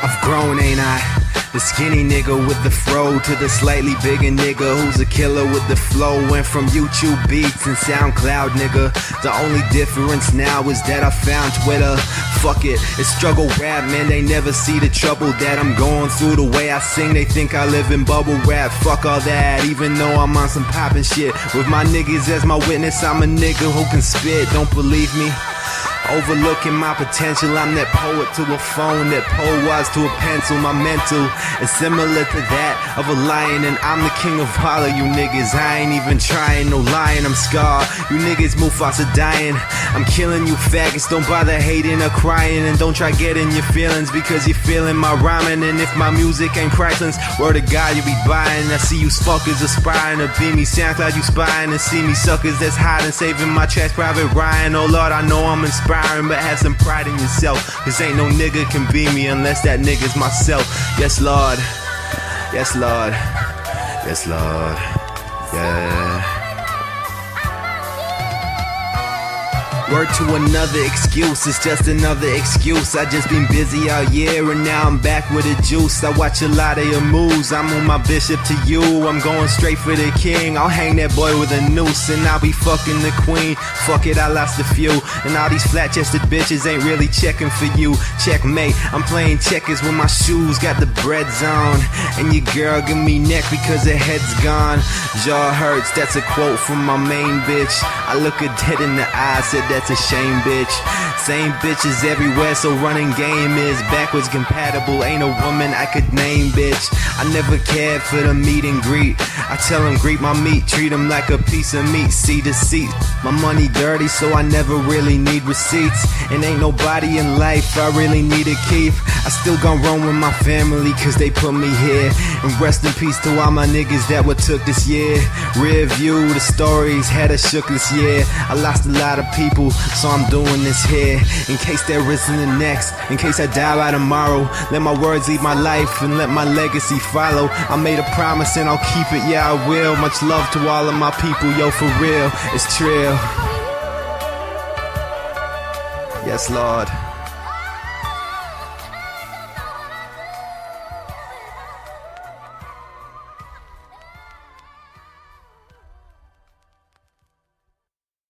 I've grown, ain't I? The skinny nigga with the fro to the slightly bigger nigga who's a killer with the flow. Went from YouTube beats and SoundCloud, nigga. The only difference now is that I found Twitter. Fuck it, it's struggle rap, man. They never see the trouble that I'm going through. The way I sing, they think I live in bubble wrap. Fuck all that, even though I'm on some poppin' shit. With my niggas as my witness, I'm a nigga who can spit. Don't believe me? Overlooking my potential, I'm that poet to a phone, that Poe was to a pencil. My mental is similar to that of a lion, and I'm the king of all of you niggas. I ain't even trying, no lying, I'm scarred. You niggas Mufasa dying, I'm killing you faggots. Don't bother hating or crying, and don't try getting your feelings because you're feeling my rhyming. And if my music ain't priceless, word to God you be buying. I see you fuckers aspiring to be me, SoundCloud you spying, and see me suckers that's hiding, saving my tracks, Private Ryan. Oh Lord, I know I'm inspiring, but have some pride in yourself, cause ain't no nigga can be me unless that nigga's myself. Yes Lord, yes Lord, yes Lord, yeah. Word to another excuse, it's just another excuse. I just been busy all year and now I'm back with the juice. I watch a lot of your moves, I'm on my bishop to you. I'm going straight for the king, I'll hang that boy with a noose. And I'll be fucking the queen, fuck it I lost a few. And all these flat-chested bitches ain't really checking for you. Checkmate, I'm playing checkers with my shoes, got the breads on. And your girl give me neck because her head's gone. Jaw hurts, that's a quote from my main bitch. I look her dead in the eye, said that's a shame, bitch. Same bitches everywhere, so running game is backwards compatible. Ain't a woman I could name, bitch. I never cared for the meet and greet. I tell them greet my meat, treat them like a piece of meat, seat to seat. My money dirty, so I never really need receipts. And ain't nobody in life I really need to keep. I still gon' run with my family, cause they put me here. And rest in peace to all my niggas that were took this year. Rear view, the stories had us shook this year. I lost a lot of people, so I'm doing this here. In case there isn't the next, in case I die by tomorrow. Let my words lead my life and let my legacy follow. I made a promise and I'll keep it, yeah I will. Much love to all of my people, yo for real, it's trill. Yes Lord.